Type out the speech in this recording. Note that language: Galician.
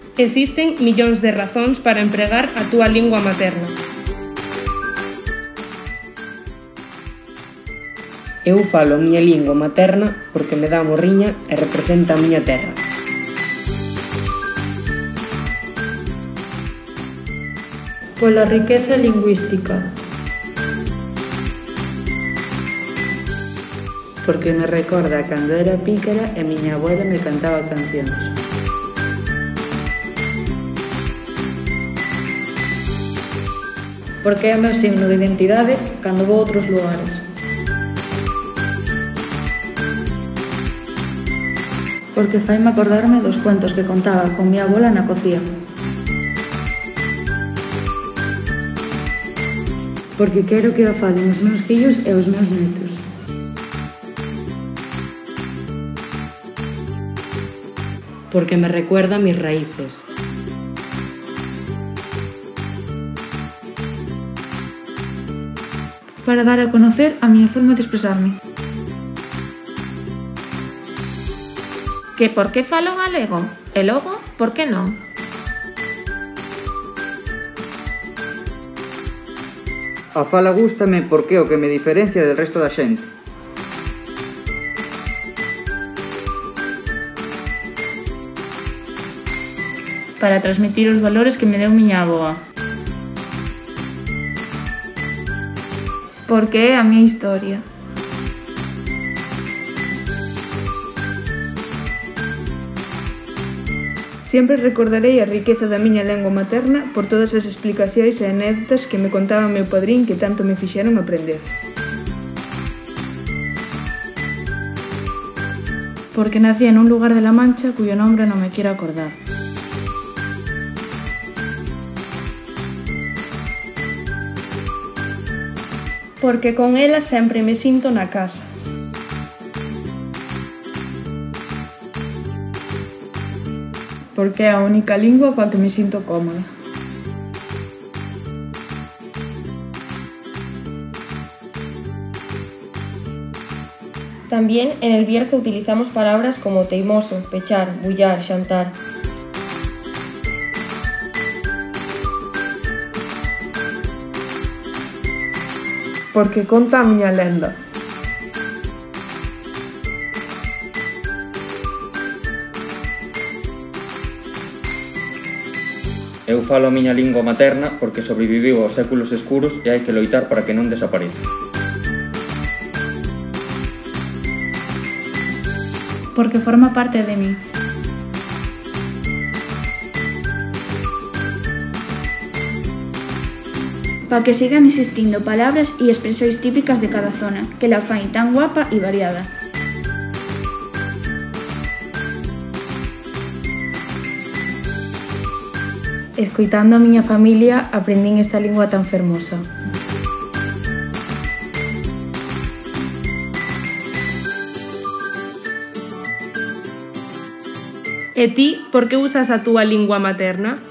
Existen millóns de razóns para empregar a túa lingua materna. Eu falo a miña lingua materna porque me dá morriña e representa a miña terra. Pola riqueza lingüística. Porque me recorda cando era pícara e miña abuela me cantaba cancións. Porque é o meu signo de identidade cando vou a outros lugares. Porque faime acordarme dos contos que contaba con miña abuela na cocía. Porque quero que o falen os meus fillos e os meus netos. Porque me recuerda a mis raíces. Para dar a conocer a miña forma de expresarme. Que por que falo galego? E logo, por que non? A fala gústame porque é o que me diferencia del resto da xente. Para transmitir os valores que me deu miña avoa. Porque é a miña historia. Sempre recordarei a riqueza da miña lingua materna por todas as explicacións e anécdotas que me contaba o meu padrín que tanto me fixeron aprender. Porque nací en un lugar de La Mancha cuyo nombre non me quiero acordar. Porque con ela sempre me sinto na casa. Porque é a única lingua coa que me sinto cómoda. También en el Bierzo utilizamos palabras como teimoso, pechar, bullar, xantar. Porque conta a miña lenda. Eu falo a miña lingua materna porque sobreviviu aos séculos escuros e hai que loitar para que non desapareza. Porque forma parte de mí. Para que sigan existindo palabras e expresións típicas de cada zona, que la fain tan guapa e variada. Escoitando a miña familia, aprendín esta lingua tan fermosa. E ti, por que usas a túa lingua materna?